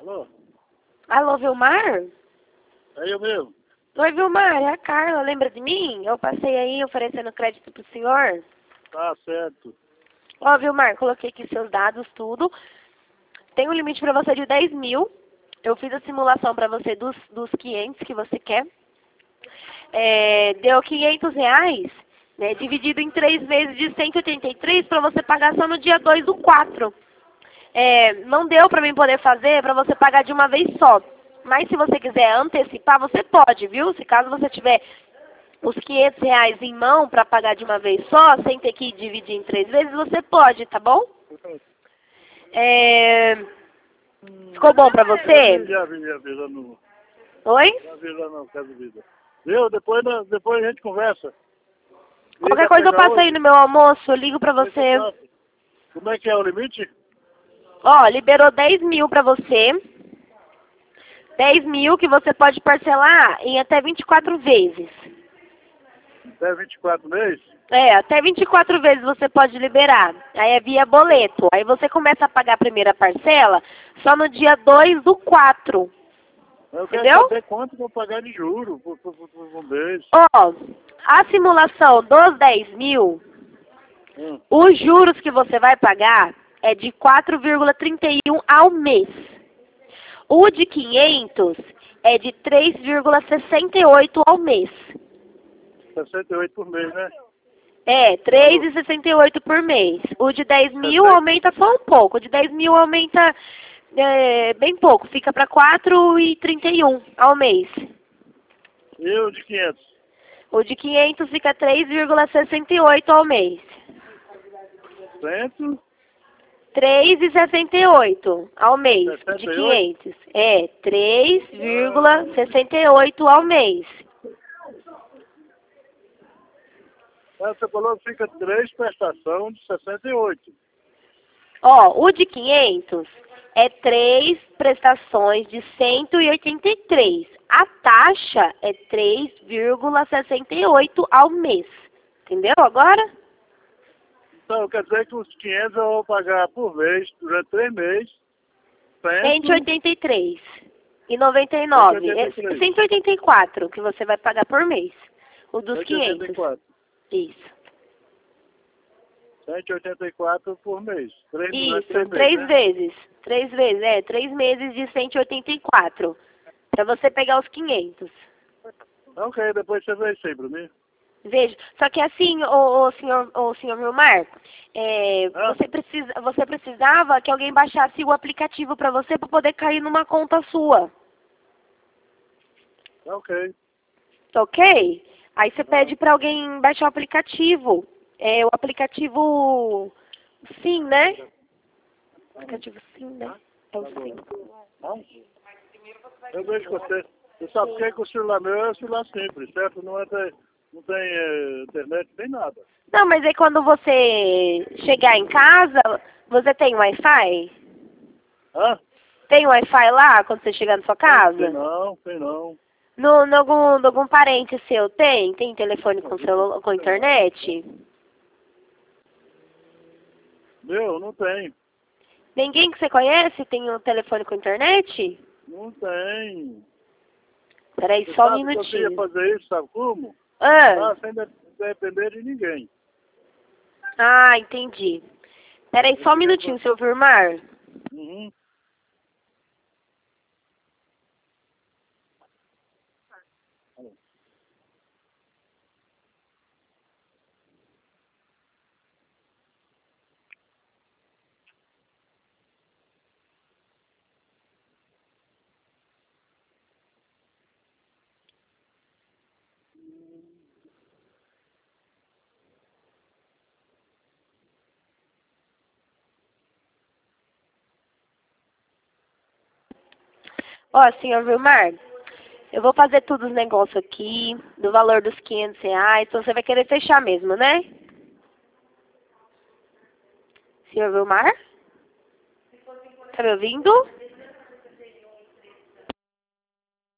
Alô? Alô, Vilmar? É eu mesmo. Oi, Vilmar, é a Carla, lembra de mim? Eu passei aí oferecendo crédito pro senhor. Tá certo. Ó, Vilmar, coloquei aqui seus dados, tudo. Tem um limite pra você de 10 mil. Eu fiz a simulação pra você dos 500 que você quer. Deu R$ 500, né, dividido em 3 vezes de 183 pra você pagar só no dia 2/4. Não deu pra mim poder fazer pra você pagar de uma vez só. Mas se você quiser antecipar, você pode, viu? Se caso você tiver os R$ 500 em mão para pagar de uma vez só, sem ter que dividir em 3 vezes, você pode, tá bom? Ficou bom pra você? Já vi lá no... Oi? Já vi lá no Casa Vida. Viu? Depois a gente conversa. Qualquer coisa eu passo aí no meu almoço, eu ligo pra você. Como é que é o limite? Ó, liberou 10 mil pra você. 10 mil que você pode parcelar em até 24 vezes. Até 24 meses? Até 24 vezes você pode liberar. Aí é via boleto. Aí você começa a pagar a primeira parcela só no dia 2/4. Eu quero Entendeu? saber quanto que eu vou pagar de juro por um mês. Ó, a simulação dos 10 mil, os juros que você vai pagar é de 4,31 ao mês. O de 500 é de 3,68 ao mês. 68 por mês, né? 3,68 por mês. O de 10 mil aumenta só um pouco. O de 10 mil aumenta bem pouco. Fica para 4,31 ao mês. E o de 500? O de 500 fica 3,68 ao mês. 3,68 ao mês. 68? De 500. 3,68 ao mês. Você falou que fica 3 prestações de 68. Ó, o de 500 é 3 prestações de 183. A taxa é 3,68 ao mês. Entendeu agora? Então, quer dizer que os 500 eu vou pagar por mês, durante 3 meses. 183 e 99. 183. 184 que você vai pagar por mês. O dos 184. 500. Isso. 184 por mês. Isso, 3 3 né? vezes. 3 vezes, 3 meses de 184. Pra você pegar os 500. Ok, depois você vê isso aí pra mim. Veja, só que assim, o senhor Vilmar, você precisava que alguém baixasse o aplicativo para você para poder cair numa conta sua. Ok. Ok? Aí você pede para alguém baixar o aplicativo. O aplicativo Sim, né? O aplicativo Sim, né? É o Sim. Eu vejo com você. Você sabe que o celular meu é um celular simples, certo? Não tem internet nem nada. Não, mas aí quando você chegar em casa, você tem Wi-Fi? Hã? Tem Wi-Fi lá quando você chegar na sua casa? Tem não. No algum parente seu tem? Tem telefone com internet? Meu, não tem. Ninguém que você conhece tem um telefone com internet? Não tem. Peraí, Você só um sabe que eu minutinho. queria fazer isso, sabe como? Sem depender de ninguém. Entendi. Peraí, só um minutinho, seu Vilmar. Uhum. Ó, senhor Vilmar, eu vou fazer todos os negócios aqui, do valor dos R$ 500, então você vai querer fechar mesmo, né? Senhor Vilmar? Tá me ouvindo?